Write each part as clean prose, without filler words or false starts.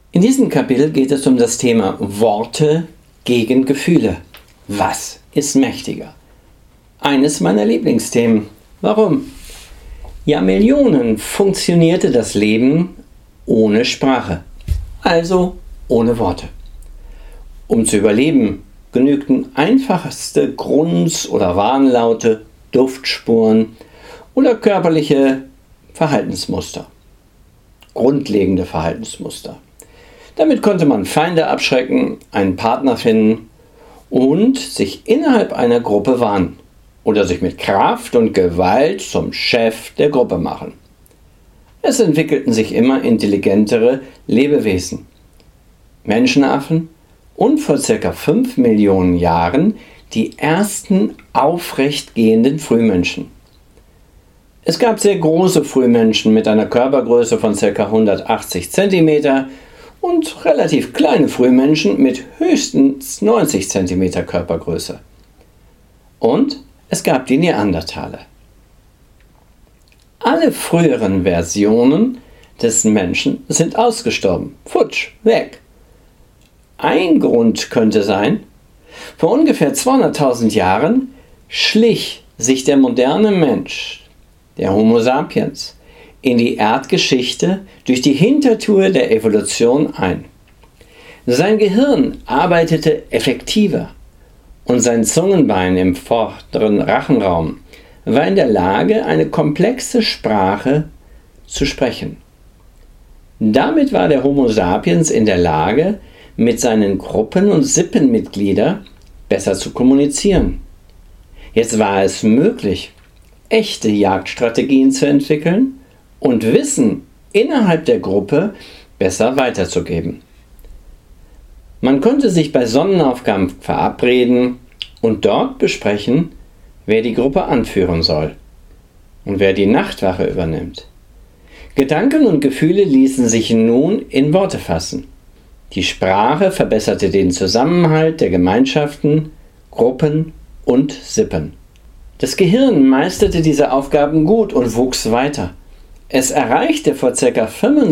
In diesem Kapitel geht es um das Thema Worte gegen Gefühle. Was ist mächtiger? Eines meiner Lieblingsthemen. Warum? Jahrmillionen funktionierte das Leben ohne Sprache, also ohne Worte. Um zu überleben, genügten einfachste Grunz- oder Warnlaute, Duftspuren oder körperliche Verhaltensmuster. Grundlegende Verhaltensmuster. Damit konnte man Feinde abschrecken, einen Partner finden und sich innerhalb einer Gruppe warnen oder sich mit Kraft und Gewalt zum Chef der Gruppe machen. Es entwickelten sich immer intelligentere Lebewesen, Menschenaffen und vor ca. 5 Millionen Jahren die ersten aufrechtgehenden Frühmenschen. Es gab sehr große Frühmenschen mit einer Körpergröße von ca. 180 cm und relativ kleine Frühmenschen mit höchstens 90 cm Körpergröße. Und es gab die Neandertaler. Alle früheren Versionen des Menschen sind ausgestorben. Futsch, weg. Ein Grund könnte sein, vor ungefähr 200.000 Jahren schlich sich der moderne Mensch, der Homo sapiens, in die Erdgeschichte durch die Hintertür der Evolution ein. Sein Gehirn arbeitete effektiver und sein Zungenbein im vorderen Rachenraum war in der Lage, eine komplexe Sprache zu sprechen. Damit war der Homo sapiens in der Lage, mit seinen Gruppen- und Sippenmitgliedern besser zu kommunizieren. Jetzt war es möglich, echte Jagdstrategien zu entwickeln und Wissen innerhalb der Gruppe besser weiterzugeben. Man konnte sich bei Sonnenaufgang verabreden und dort besprechen, wer die Gruppe anführen soll und wer die Nachtwache übernimmt. Gedanken und Gefühle ließen sich nun in Worte fassen. Die Sprache verbesserte den Zusammenhalt der Gemeinschaften, Gruppen und Sippen. Das Gehirn meisterte diese Aufgaben gut und wuchs weiter. Es erreichte vor ca.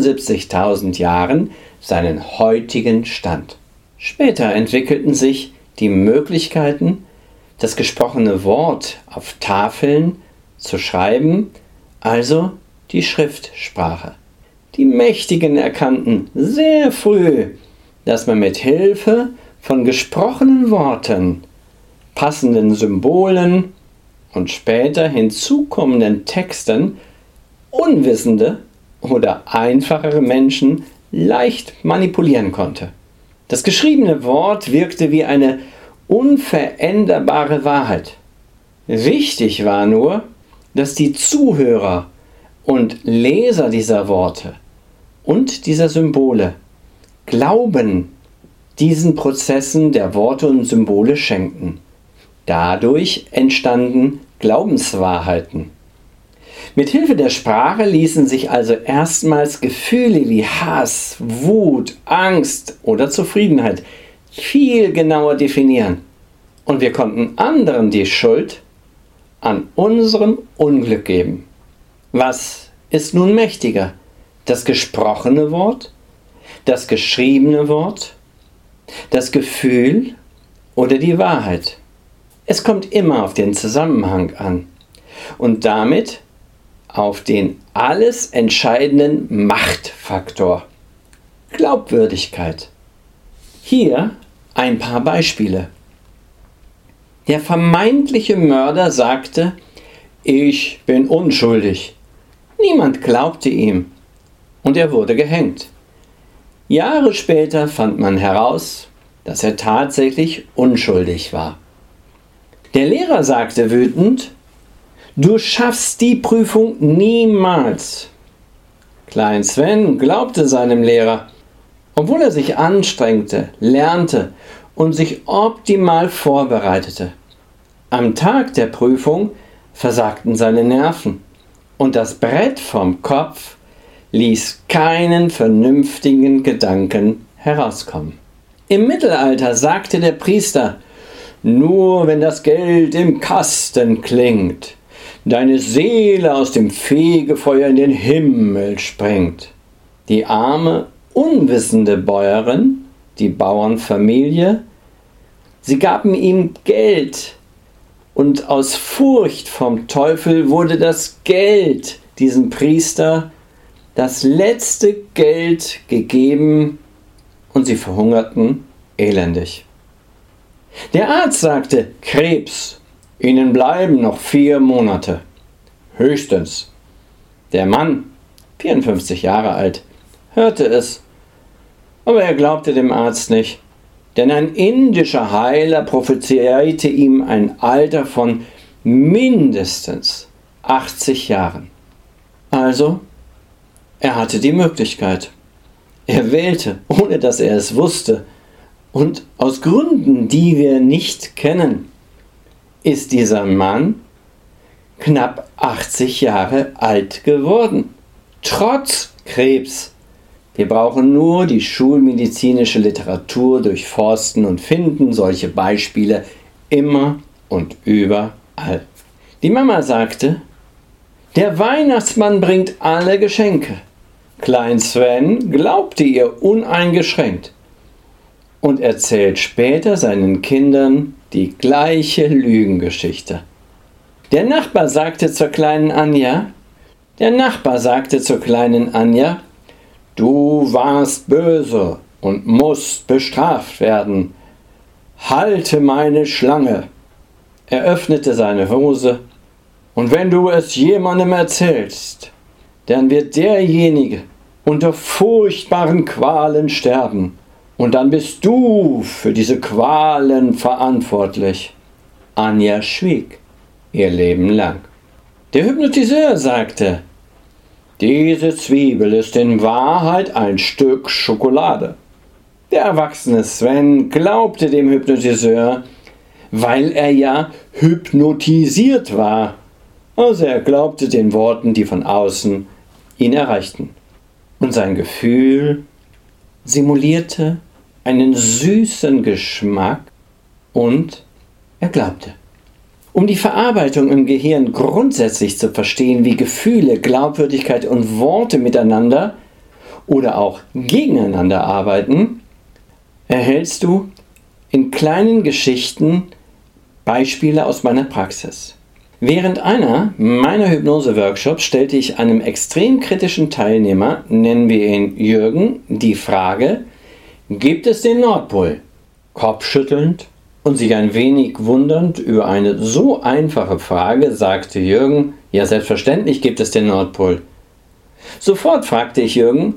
75.000 Jahren seinen heutigen Stand. Später entwickelten sich die Möglichkeiten, das gesprochene Wort auf Tafeln zu schreiben, also die Schriftsprache. Die Mächtigen erkannten sehr früh, dass man mit Hilfe von gesprochenen Worten, passenden Symbolen und später hinzukommenden Texten unwissende oder einfachere Menschen leicht manipulieren konnte. Das geschriebene Wort wirkte wie eine unveränderbare Wahrheit. Wichtig war nur, dass die Zuhörer und Leser dieser Worte und dieser Symbole Glauben diesen Prozessen der Worte und Symbole schenkten. Dadurch entstanden Glaubenswahrheiten. Mit Hilfe der Sprache ließen sich also erstmals Gefühle wie Hass, Wut, Angst oder Zufriedenheit viel genauer definieren. Und wir konnten anderen die Schuld an unserem Unglück geben. Was ist nun mächtiger? Das gesprochene Wort, das geschriebene Wort, das Gefühl oder die Wahrheit? Es kommt immer auf den Zusammenhang an und damit auf den alles entscheidenden Machtfaktor: Glaubwürdigkeit. Hier ein paar Beispiele. Der vermeintliche Mörder sagte: Ich bin unschuldig. Niemand glaubte ihm und er wurde gehängt. Jahre später fand man heraus, dass er tatsächlich unschuldig war. Der Lehrer sagte wütend: Du schaffst die Prüfung niemals. Klein Sven glaubte seinem Lehrer, obwohl er sich anstrengte, lernte und sich optimal vorbereitete. Am Tag der Prüfung versagten seine Nerven und das Brett vom Kopf ließ keinen vernünftigen Gedanken herauskommen. Im Mittelalter sagte der Priester: Nur wenn das Geld im Kasten klingt, deine Seele aus dem Fegefeuer in den Himmel springt. Die arme, unwissende Bäuerin, die Bauernfamilie, sie gaben ihm Geld und aus Furcht vom Teufel wurde das Geld diesem Priester, das letzte Geld gegeben und sie verhungerten elendig. Der Arzt sagte, Krebs, Ihnen bleiben noch 4 Monate. Höchstens. Der Mann, 54 Jahre alt, hörte es, aber er glaubte dem Arzt nicht, denn ein indischer Heiler prophezeite ihm ein Alter von mindestens 80 Jahren. Also, er hatte die Möglichkeit. Er wählte, ohne dass er es wusste, und aus Gründen, die wir nicht kennen, ist dieser Mann knapp 80 Jahre alt geworden, trotz Krebs. Wir brauchen nur die schulmedizinische Literatur durchforsten und finden solche Beispiele immer und überall. Die Mama sagte, der Weihnachtsmann bringt alle Geschenke. Klein Sven glaubte ihr uneingeschränkt und erzählt später seinen Kindern die gleiche Lügengeschichte. Der Nachbar sagte zur kleinen Anja, du warst böse und musst bestraft werden. Halte meine Schlange. Er öffnete seine Hose, und wenn du es jemandem erzählst, dann wird derjenige unter furchtbaren Qualen sterben. Und dann bist du für diese Qualen verantwortlich. Anja schwieg ihr Leben lang. Der Hypnotiseur sagte, diese Zwiebel ist in Wahrheit ein Stück Schokolade. Der erwachsene Sven glaubte dem Hypnotiseur, weil er ja hypnotisiert war. Also er glaubte den Worten, die von außen ihn erreichten. Und sein Gefühl simulierte einen süßen Geschmack und er glaubte. Um die Verarbeitung im Gehirn grundsätzlich zu verstehen, wie Gefühle, Glaubwürdigkeit und Worte miteinander oder auch gegeneinander arbeiten, erhältst du in kleinen Geschichten Beispiele aus meiner Praxis. Während einer meiner Hypnose-Workshops stellte ich einem extrem kritischen Teilnehmer, nennen wir ihn Jürgen, die Frage, gibt es den Nordpol? Kopfschüttelnd und sich ein wenig wundernd über eine so einfache Frage, sagte Jürgen, ja selbstverständlich gibt es den Nordpol. Sofort fragte ich Jürgen,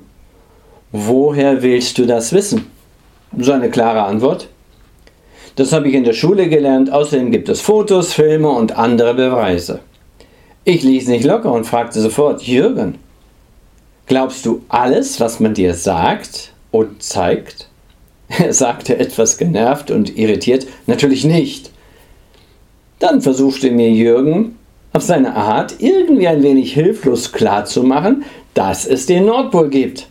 woher willst du das wissen? Seine klare Antwort, das habe ich in der Schule gelernt, außerdem gibt es Fotos, Filme und andere Beweise. Ich ließ nicht locker und fragte sofort, Jürgen, glaubst du alles, was man dir sagt und zeigt? Er sagte etwas genervt und irritiert, natürlich nicht. Dann versuchte mir Jürgen auf seine Art irgendwie ein wenig hilflos klarzumachen, dass es den Nordpol gibt.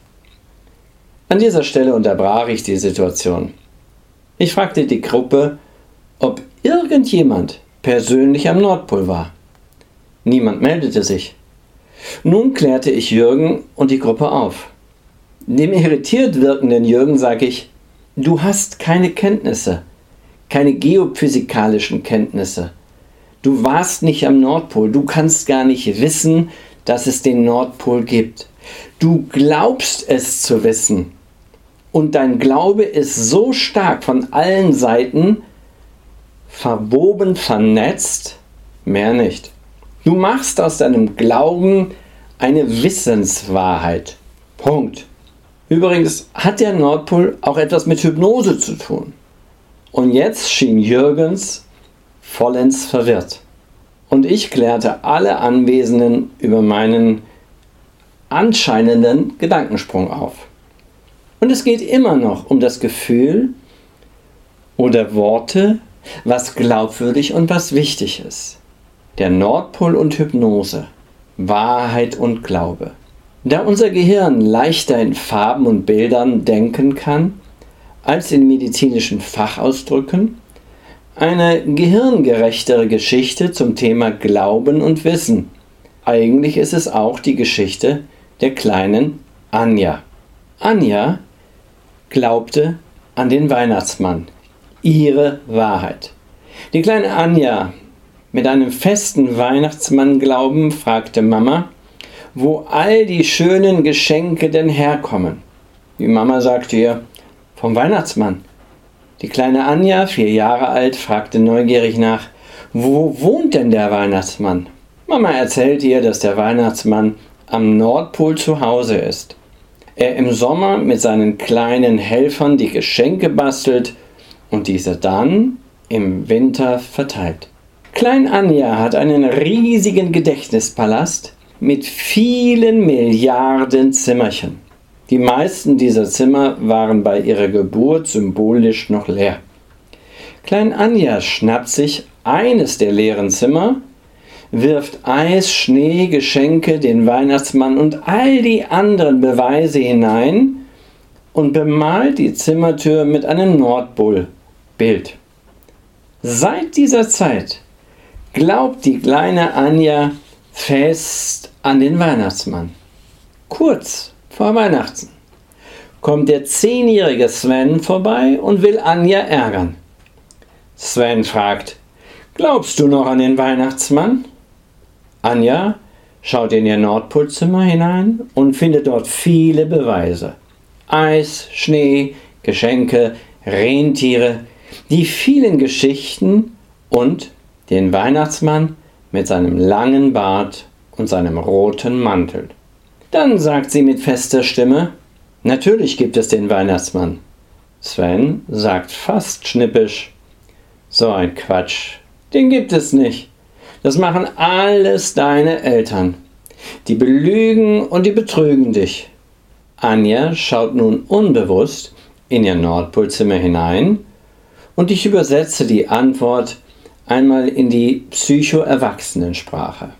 An dieser Stelle unterbrach ich die Situation. Ich fragte die Gruppe, ob irgendjemand persönlich am Nordpol war. Niemand meldete sich. Nun klärte ich Jürgen und die Gruppe auf. Dem irritiert wirkenden Jürgen sage ich, du hast keine Kenntnisse, keine geophysikalischen Kenntnisse. Du warst nicht am Nordpol, du kannst gar nicht wissen, dass es den Nordpol gibt. Du glaubst es zu wissen. Und dein Glaube ist so stark von allen Seiten, verwoben, vernetzt, mehr nicht. Du machst aus deinem Glauben eine Wissenswahrheit. Punkt. Übrigens hat der Nordpol auch etwas mit Hypnose zu tun. Und jetzt schien Jürgens vollends verwirrt. Und ich klärte alle Anwesenden über meinen anscheinenden Gedankensprung auf. Und es geht immer noch um das Gefühl oder Worte, was glaubwürdig und was wichtig ist. Der Nordpol und Hypnose, Wahrheit und Glaube. Da unser Gehirn leichter in Farben und Bildern denken kann, als in medizinischen Fachausdrücken, eine gehirngerechtere Geschichte zum Thema Glauben und Wissen. Eigentlich ist es auch die Geschichte der kleinen Anja. Anja glaubte an den Weihnachtsmann, ihre Wahrheit. Die kleine Anja mit einem festen Weihnachtsmann-Glauben fragte Mama, wo all die schönen Geschenke denn herkommen. Die Mama sagte ihr, vom Weihnachtsmann. Die kleine Anja, 4 Jahre alt, fragte neugierig nach, wo wohnt denn der Weihnachtsmann? Mama erzählte ihr, dass der Weihnachtsmann am Nordpol zu Hause ist. Er im Sommer mit seinen kleinen Helfern die Geschenke bastelt und diese dann im Winter verteilt. Klein Anja hat einen riesigen Gedächtnispalast mit vielen Milliarden Zimmerchen. Die meisten dieser Zimmer waren bei ihrer Geburt symbolisch noch leer. Klein Anja schnappt sich eines der leeren Zimmer, wirft Eis, Schnee, Geschenke, den Weihnachtsmann und all die anderen Beweise hinein und bemalt die Zimmertür mit einem Nordpolbild. Seit dieser Zeit glaubt die kleine Anja fest an den Weihnachtsmann. Kurz vor Weihnachten kommt der 10-jährige Sven vorbei und will Anja ärgern. Sven fragt, glaubst du noch an den Weihnachtsmann? Anja schaut in ihr Nordpolzimmer hinein und findet dort viele Beweise. Eis, Schnee, Geschenke, Rentiere, die vielen Geschichten und den Weihnachtsmann mit seinem langen Bart und seinem roten Mantel. Dann sagt sie mit fester Stimme, natürlich gibt es den Weihnachtsmann. Sven sagt fast schnippisch, so ein Quatsch, den gibt es nicht. Das machen alles deine Eltern. Die belügen und die betrügen dich. Anja schaut nun unbewusst in ihr Nordpolzimmer hinein und ich übersetze die Antwort einmal in die Psycho-Erwachsenensprache.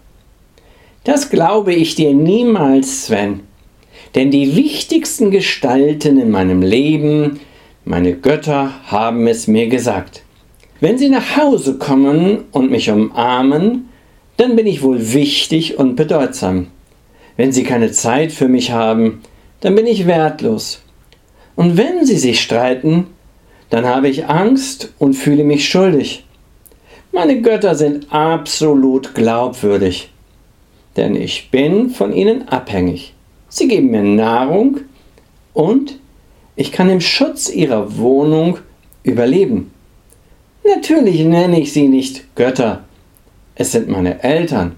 Das glaube ich dir niemals, Sven, denn die wichtigsten Gestalten in meinem Leben, meine Götter, haben es mir gesagt. Wenn sie nach Hause kommen und mich umarmen, dann bin ich wohl wichtig und bedeutsam. Wenn sie keine Zeit für mich haben, dann bin ich wertlos. Und wenn sie sich streiten, dann habe ich Angst und fühle mich schuldig. Meine Götter sind absolut glaubwürdig, denn ich bin von ihnen abhängig. Sie geben mir Nahrung und ich kann im Schutz ihrer Wohnung überleben. Natürlich nenne ich sie nicht Götter, es sind meine Eltern.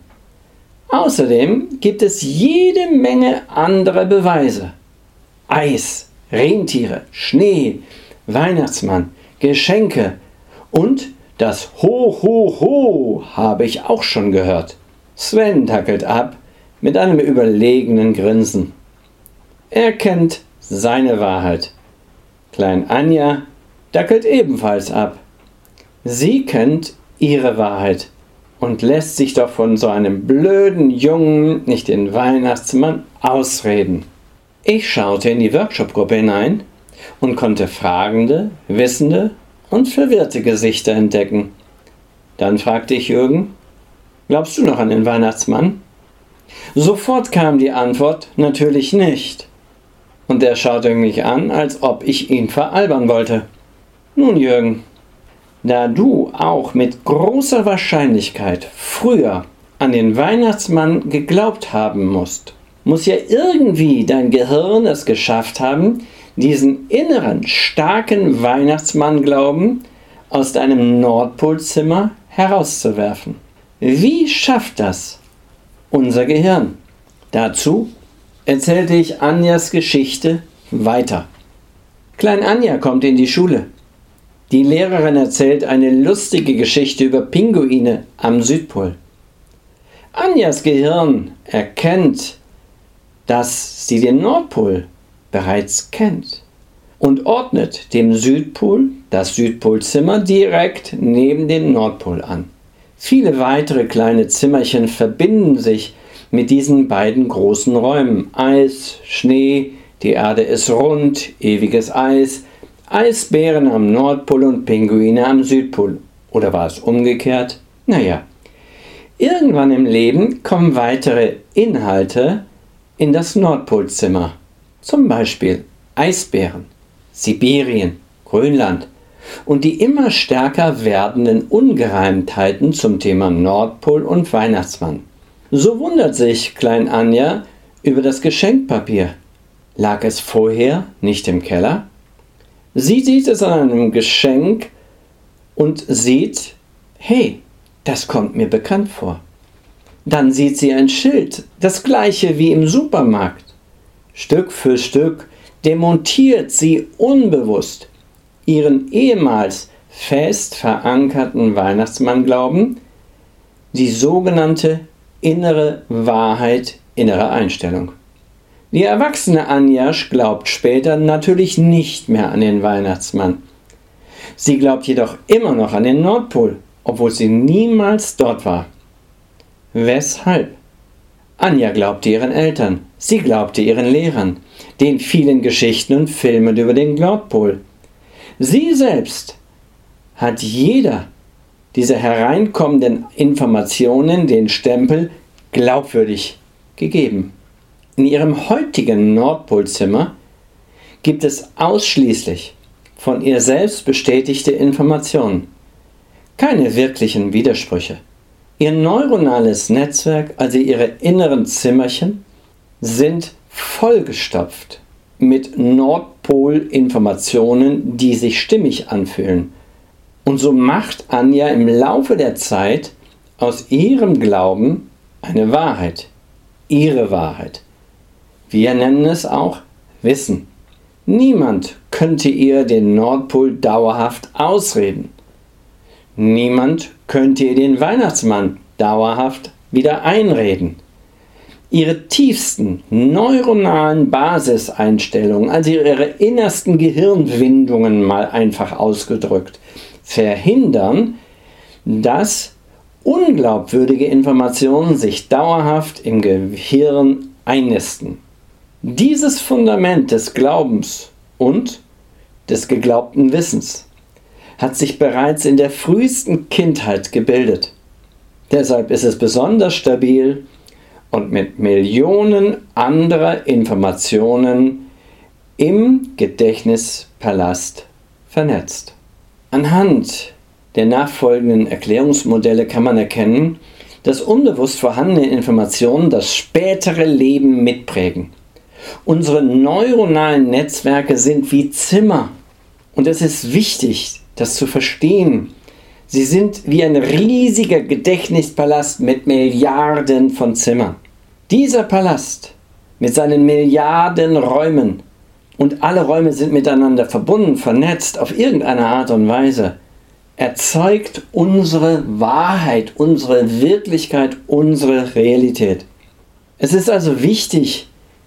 Außerdem gibt es jede Menge anderer Beweise. Eis, Rentiere, Schnee, Weihnachtsmann, Geschenke und das Ho, Ho, Ho habe ich auch schon gehört. Sven dackelt ab mit einem überlegenen Grinsen. Er kennt seine Wahrheit. Klein Anja dackelt ebenfalls ab. Sie kennt ihre Wahrheit und lässt sich doch von so einem blöden Jungen nicht den Weihnachtsmann ausreden. Ich schaute in die Workshop-Gruppe hinein und konnte fragende, wissende und verwirrte Gesichter entdecken. Dann fragte ich Jürgen, glaubst du noch an den Weihnachtsmann? Sofort kam die Antwort, natürlich nicht. Und er schaute mich an, als ob ich ihn veralbern wollte. Nun Jürgen, da du auch mit großer Wahrscheinlichkeit früher an den Weihnachtsmann geglaubt haben musst, muss ja irgendwie dein Gehirn es geschafft haben, diesen inneren, starken Weihnachtsmann-Glauben aus deinem Nordpolzimmer herauszuwerfen. Wie schafft das unser Gehirn? Dazu erzählte ich Anjas Geschichte weiter. Klein Anja kommt in die Schule. Die Lehrerin erzählt eine lustige Geschichte über Pinguine am Südpol. Anjas Gehirn erkennt, dass sie den Nordpol bereits kennt und ordnet dem Südpol das Südpolzimmer direkt neben dem Nordpol an. Viele weitere kleine Zimmerchen verbinden sich mit diesen beiden großen Räumen. Eis, Schnee, die Erde ist rund, ewiges Eis, Eisbären am Nordpol und Pinguine am Südpol. Oder war es umgekehrt? Naja, irgendwann im Leben kommen weitere Inhalte in das Nordpolzimmer. Zum Beispiel Eisbären, Sibirien, Grönland und die immer stärker werdenden Ungereimtheiten zum Thema Nordpol und Weihnachtsmann. So wundert sich Klein Anja über das Geschenkpapier. Lag es vorher nicht im Keller? Sie sieht es an einem Geschenk und sieht, hey, das kommt mir bekannt vor. Dann sieht sie ein Schild, das gleiche wie im Supermarkt. Stück für Stück demontiert sie unbewusst ihren ehemals fest verankerten Weihnachtsmannglauben, die sogenannte innere Wahrheit innerer Einstellung. Die erwachsene Anja glaubt später natürlich nicht mehr an den Weihnachtsmann. Sie glaubt jedoch immer noch an den Nordpol, obwohl sie niemals dort war. Weshalb? Anja glaubte ihren Eltern, sie glaubte ihren Lehrern, den vielen Geschichten und Filmen über den Nordpol. Sie selbst hat jeder dieser hereinkommenden Informationen den Stempel glaubwürdig gegeben. In ihrem heutigen Nordpolzimmer gibt es ausschließlich von ihr selbst bestätigte Informationen, keine wirklichen Widersprüche. Ihr neuronales Netzwerk, also ihre inneren Zimmerchen, sind vollgestopft mit Nordpol-Informationen, die sich stimmig anfühlen. Und so macht Anja im Laufe der Zeit aus ihrem Glauben eine Wahrheit, ihre Wahrheit. Wir nennen es auch Wissen. Niemand könnte ihr den Nordpol dauerhaft ausreden. Niemand könnte ihr den Weihnachtsmann dauerhaft wieder einreden. Ihre tiefsten neuronalen Basiseinstellungen, also ihre innersten Gehirnwindungen mal einfach ausgedrückt, verhindern, dass unglaubwürdige Informationen sich dauerhaft im Gehirn einnisten. Dieses Fundament des Glaubens und des geglaubten Wissens hat sich bereits in der frühesten Kindheit gebildet. Deshalb ist es besonders stabil und mit Millionen anderer Informationen im Gedächtnispalast vernetzt. Anhand der nachfolgenden Erklärungsmodelle kann man erkennen, dass unbewusst vorhandene Informationen das spätere Leben mitprägen. Unsere neuronalen Netzwerke sind wie Zimmer. Und es ist wichtig, das zu verstehen. Sie sind wie ein riesiger Gedächtnispalast mit Milliarden von Zimmern. Dieser Palast mit seinen Milliarden Räumen, und alle Räume sind miteinander verbunden, vernetzt auf irgendeine Art und Weise, erzeugt unsere Wahrheit, unsere Wirklichkeit, unsere Realität. Es ist also wichtig,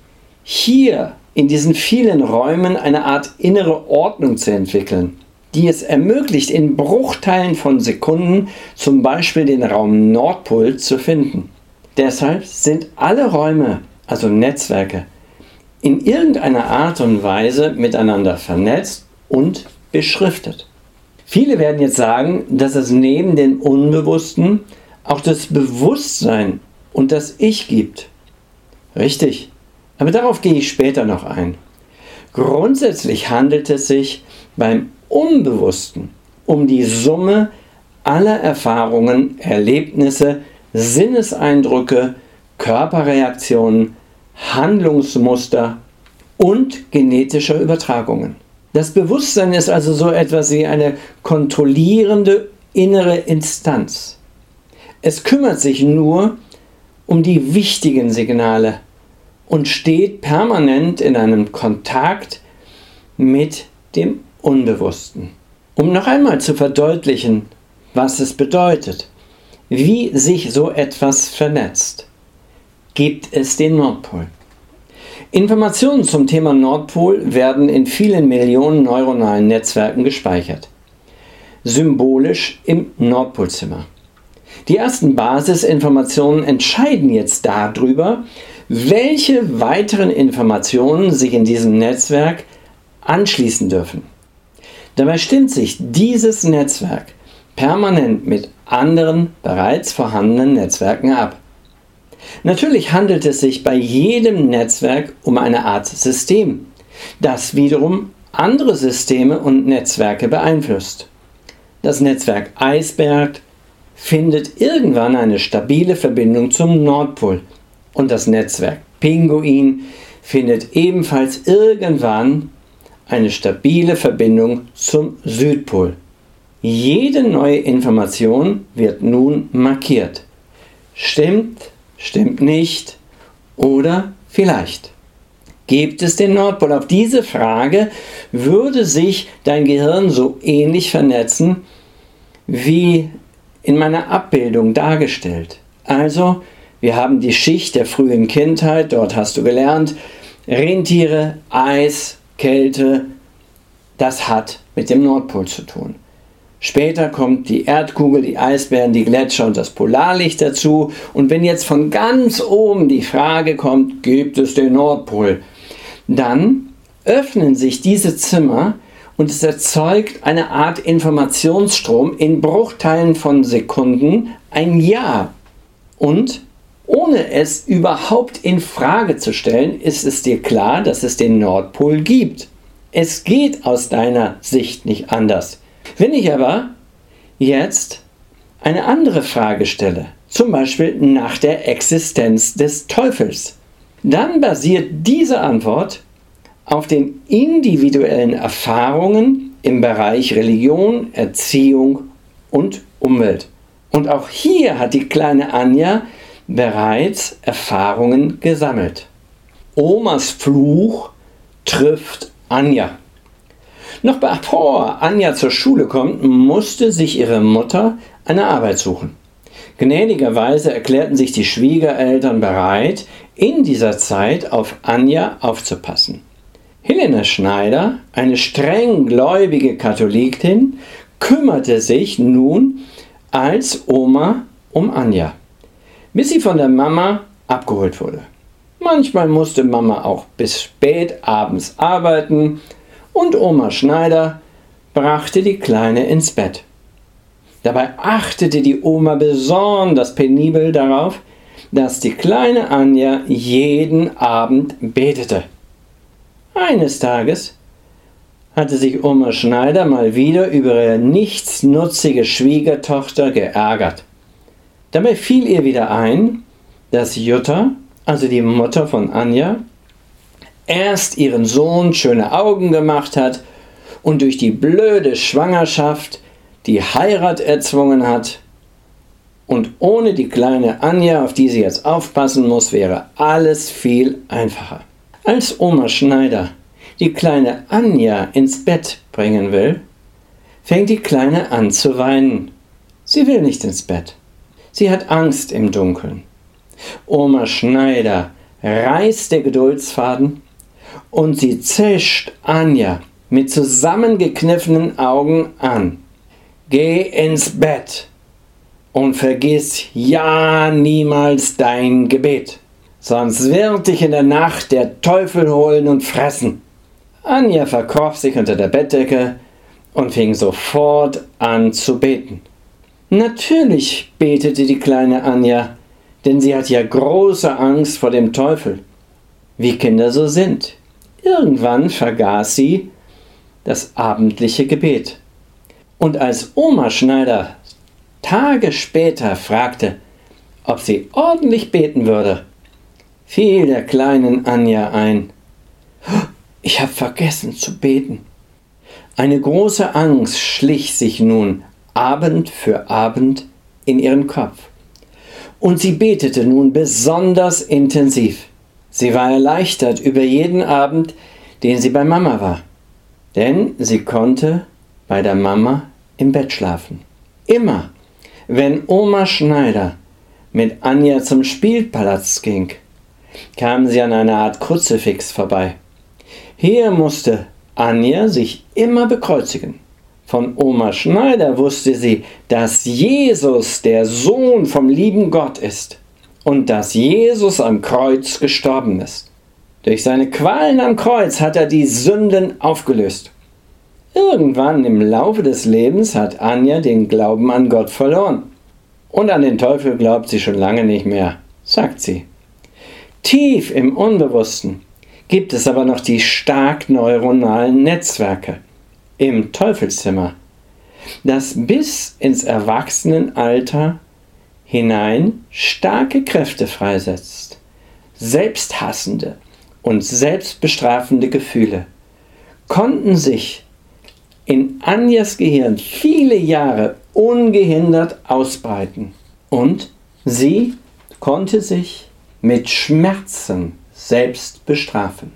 hier in diesen vielen Räumen eine Art innere Ordnung zu entwickeln, die es ermöglicht, in Bruchteilen von Sekunden zum Beispiel den Raum Nordpol zu finden. Deshalb sind alle Räume, also Netzwerke, in irgendeiner Art und Weise miteinander vernetzt und beschriftet. Viele werden jetzt sagen, dass es neben dem Unbewussten auch das Bewusstsein und das Ich gibt. Richtig. Aber darauf gehe ich später noch ein. Grundsätzlich handelt es sich beim Unbewussten um die Summe aller Erfahrungen, Erlebnisse, Sinneseindrücke, Körperreaktionen, Handlungsmuster und genetischer Übertragungen. Das Bewusstsein ist also so etwas wie eine kontrollierende innere Instanz. Es kümmert sich nur um die wichtigen Signale und steht permanent in einem Kontakt mit dem Unbewussten. Um noch einmal zu verdeutlichen, was es bedeutet, wie sich so etwas vernetzt, gibt es den Nordpol. Informationen zum Thema Nordpol werden in vielen Millionen neuronalen Netzwerken gespeichert, symbolisch im Nordpolzimmer. Die ersten Basisinformationen entscheiden jetzt darüber, welche weiteren Informationen sich in diesem Netzwerk anschließen dürfen. Dabei stimmt sich dieses Netzwerk permanent mit anderen bereits vorhandenen Netzwerken ab. Natürlich handelt es sich bei jedem Netzwerk um eine Art System, das wiederum andere Systeme und Netzwerke beeinflusst. Das Netzwerk Eisberg findet irgendwann eine stabile Verbindung zum Nordpol und das Netzwerk Pinguin findet ebenfalls irgendwann eine stabile Verbindung zum Südpol. Jede neue Information wird nun markiert. Stimmt, stimmt nicht oder vielleicht. Gibt es den Nordpol? Auf diese Frage würde sich dein Gehirn so ähnlich vernetzen wie in meiner Abbildung dargestellt. Also, wir haben die Schicht der frühen Kindheit, dort hast du gelernt, Rentiere, Eis, Kälte, das hat mit dem Nordpol zu tun. Später kommt die Erdkugel, die Eisbären, die Gletscher und das Polarlicht dazu. Und wenn jetzt von ganz oben die Frage kommt, gibt es den Nordpol, dann öffnen sich diese Zimmer und es erzeugt eine Art Informationsstrom in Bruchteilen von Sekunden, ein Ja. Und ohne es überhaupt in Frage zu stellen, ist es dir klar, dass es den Nordpol gibt. Es geht aus deiner Sicht nicht anders. Wenn ich aber jetzt eine andere Frage stelle, zum Beispiel nach der Existenz des Teufels, dann basiert diese Antwort auf den individuellen Erfahrungen im Bereich Religion, Erziehung und Umwelt. Und auch hier hat die kleine Anja bereits Erfahrungen gesammelt. Omas Fluch trifft Anja. Noch bevor Anja zur Schule kommt, musste sich ihre Mutter eine Arbeit suchen. Gnädigerweise erklärten sich die Schwiegereltern bereit, in dieser Zeit auf Anja aufzupassen. Helene Schneider, eine streng gläubige Katholikin, kümmerte sich nun als Oma um Anja, bis sie von der Mama abgeholt wurde. Manchmal musste Mama auch bis spät abends arbeiten und Oma Schneider brachte die Kleine ins Bett. Dabei achtete die Oma besonders penibel darauf, dass die kleine Anja jeden Abend betete. Eines Tages hatte sich Oma Schneider mal wieder über ihre nichtsnutzige Schwiegertochter geärgert. Dabei fiel ihr wieder ein, dass Jutta, also die Mutter von Anja, erst ihren Sohn schöne Augen gemacht hat und durch die blöde Schwangerschaft die Heirat erzwungen hat. Und ohne die kleine Anja, auf die sie jetzt aufpassen muss, wäre alles viel einfacher. Als Oma Schneider die kleine Anja ins Bett bringen will, fängt die Kleine an zu weinen. Sie will nicht ins Bett. Sie hat Angst im Dunkeln. Oma Schneider reißt den Geduldsfaden und sie zischt Anja mit zusammengekniffenen Augen an. Geh ins Bett und vergiss ja niemals dein Gebet, sonst wird dich in der Nacht der Teufel holen und fressen. Anja verkroch sich unter der Bettdecke und fing sofort an zu beten. Natürlich betete die kleine Anja, denn sie hat ja große Angst vor dem Teufel, wie Kinder so sind. Irgendwann vergaß sie das abendliche Gebet. Und als Oma Schneider Tage später fragte, ob sie ordentlich beten würde, fiel der kleinen Anja ein: Ich habe vergessen zu beten. Eine große Angst schlich sich nun Abend für Abend in ihren Kopf. Und sie betete nun besonders intensiv. Sie war erleichtert über jeden Abend, den sie bei Mama war. Denn sie konnte bei der Mama im Bett schlafen. Immer, wenn Oma Schneider mit Anja zum Spielplatz ging, kam sie an einer Art Kruzifix vorbei. Hier musste Anja sich immer bekreuzigen. Von Oma Schneider wusste sie, dass Jesus der Sohn vom lieben Gott ist und dass Jesus am Kreuz gestorben ist. Durch seine Qualen am Kreuz hat er die Sünden aufgelöst. Irgendwann im Laufe des Lebens hat Anja den Glauben an Gott verloren. Und an den Teufel glaubt sie schon lange nicht mehr, sagt sie. Tief im Unbewussten gibt es aber noch die stark neuronalen Netzwerke im Teufelszimmer, das bis ins Erwachsenenalter hinein starke Kräfte freisetzt, selbsthassende und selbstbestrafende Gefühle konnten sich in Anjas Gehirn viele Jahre ungehindert ausbreiten und sie konnte sich mit Schmerzen selbst bestrafen.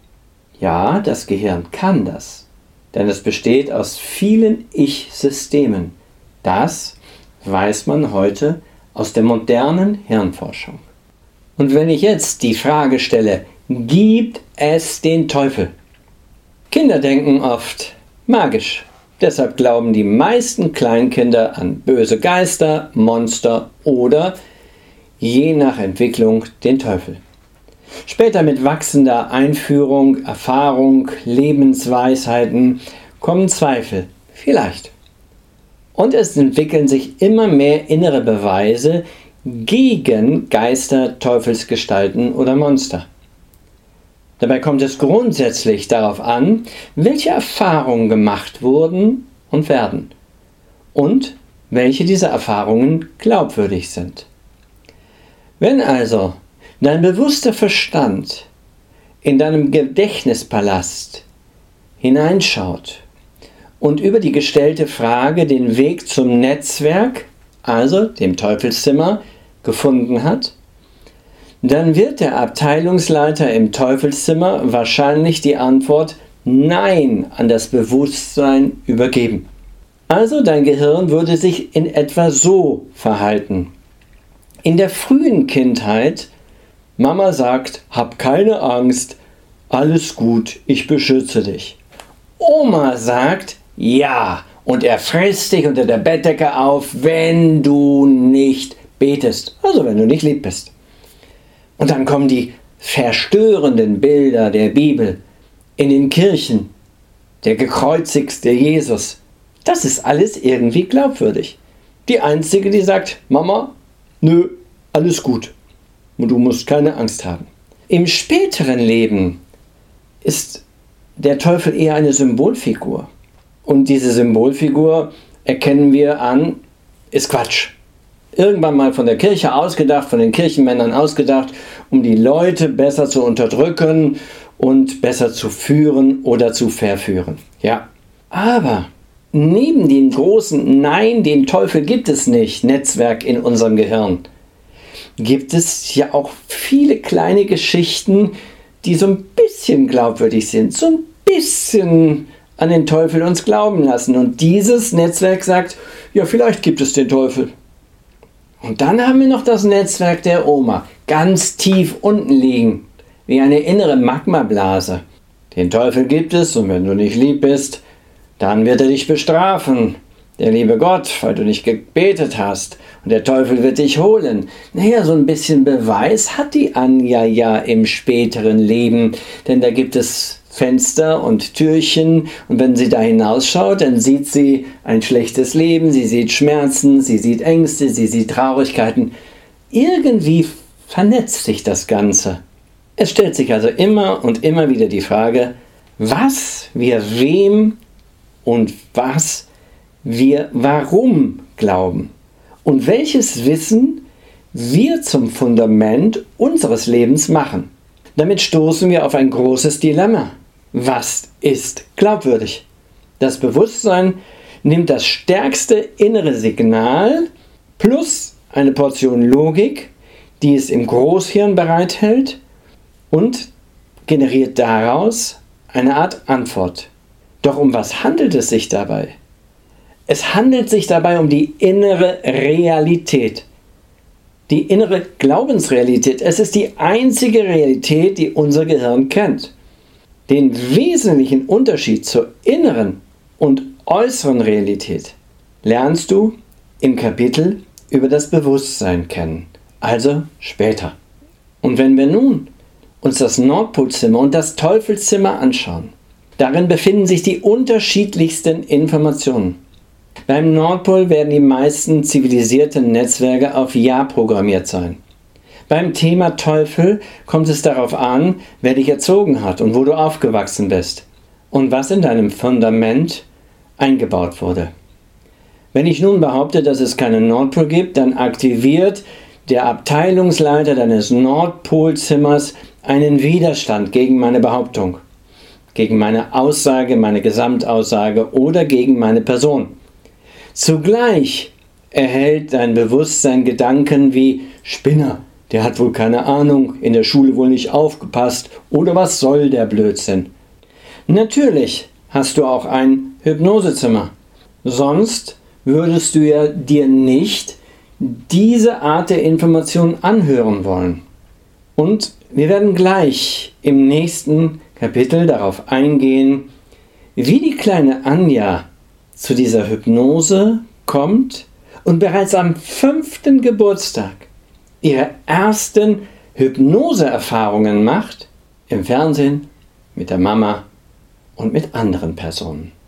Ja, das Gehirn kann das, denn es besteht aus vielen Ich-Systemen. Das weiß man heute aus der modernen Hirnforschung. Und wenn ich jetzt die Frage stelle, gibt es den Teufel? Kinder denken oft magisch. Deshalb glauben die meisten Kleinkinder an böse Geister, Monster oder, je nach Entwicklung, den Teufel. Später mit wachsender Einführung, Erfahrung, Lebensweisheiten kommen Zweifel, vielleicht. Und es entwickeln sich immer mehr innere Beweise gegen Geister, Teufelsgestalten oder Monster. Dabei kommt es grundsätzlich darauf an, welche Erfahrungen gemacht wurden und werden und welche dieser Erfahrungen glaubwürdig sind. Wenn also dein bewusster Verstand in deinem Gedächtnispalast hineinschaut und über die gestellte Frage den Weg zum Netzwerk, also dem Teufelszimmer, gefunden hat, dann wird der Abteilungsleiter im Teufelszimmer wahrscheinlich die Antwort Nein an das Bewusstsein übergeben. Also dein Gehirn würde sich in etwa so verhalten. In der frühen Kindheit, Mama sagt, hab keine Angst, alles gut, ich beschütze dich. Oma sagt, ja, und er frisst dich unter der Bettdecke auf, wenn du nicht betest, also wenn du nicht lieb bist. Und dann kommen die verstörenden Bilder der Bibel in den Kirchen, der gekreuzigte Jesus. Das ist alles irgendwie glaubwürdig. Die Einzige, die sagt, Mama, nö, alles gut. Und du musst keine Angst haben. Im späteren Leben ist der Teufel eher eine Symbolfigur. Und diese Symbolfigur erkennen wir an, ist Quatsch. Irgendwann mal von der Kirche ausgedacht, von den Kirchenmännern ausgedacht, um die Leute besser zu unterdrücken und besser zu führen oder zu verführen. Ja, aber neben dem großen Nein, den Teufel gibt es nicht, Netzwerk in unserem Gehirn, gibt es ja auch viele kleine Geschichten, die so ein bisschen glaubwürdig sind, so ein bisschen an den Teufel uns glauben lassen. Und dieses Netzwerk sagt, ja, vielleicht gibt es den Teufel. Und dann haben wir noch das Netzwerk der Oma, ganz tief unten liegen, wie eine innere Magmablase. Den Teufel gibt es und wenn du nicht lieb bist, dann wird er dich bestrafen. Der liebe Gott, weil du nicht gebetet hast. Und der Teufel wird dich holen. Naja, so ein bisschen Beweis hat die Anja ja im späteren Leben. Denn da gibt es Fenster und Türchen. Und wenn sie da hinausschaut, dann sieht sie ein schlechtes Leben. Sie sieht Schmerzen, sie sieht Ängste, sie sieht Traurigkeiten. Irgendwie vernetzt sich das Ganze. Es stellt sich also immer und immer wieder die Frage, was wir wem und was wir warum glauben und welches Wissen wir zum Fundament unseres Lebens machen. Damit stoßen wir auf ein großes Dilemma. Was ist glaubwürdig? Das Bewusstsein nimmt das stärkste innere Signal plus eine Portion Logik, die es im Großhirn bereithält und generiert daraus eine Art Antwort. Doch um was handelt es sich dabei? Es handelt sich dabei um die innere Realität. Die innere Glaubensrealität. Es ist die einzige Realität, die unser Gehirn kennt. Den wesentlichen Unterschied zur inneren und äußeren Realität lernst du im Kapitel über das Bewusstsein kennen. Also später. Und wenn wir nun uns das Nordpolzimmer und das Teufelszimmer anschauen, darin befinden sich die unterschiedlichsten Informationen. Beim Nordpol werden die meisten zivilisierten Netzwerke auf Ja programmiert sein. Beim Thema Teufel kommt es darauf an, wer dich erzogen hat und wo du aufgewachsen bist und was in deinem Fundament eingebaut wurde. Wenn ich nun behaupte, dass es keinen Nordpol gibt, dann aktiviert der Abteilungsleiter deines Nordpolzimmers einen Widerstand gegen meine Behauptung, gegen meine Aussage, meine Gesamtaussage oder gegen meine Person. Zugleich erhält dein Bewusstsein Gedanken wie Spinner, der hat wohl keine Ahnung, in der Schule wohl nicht aufgepasst oder was soll der Blödsinn. Natürlich hast du auch ein Hypnosezimmer, sonst würdest du ja dir nicht diese Art der Information anhören wollen. Und wir werden gleich im nächsten Kapitel darauf eingehen, wie die kleine Anja zu dieser Hypnose kommt und bereits am 5. Geburtstag ihre ersten Hypnoseerfahrungen macht, im Fernsehen, mit der Mama und mit anderen Personen.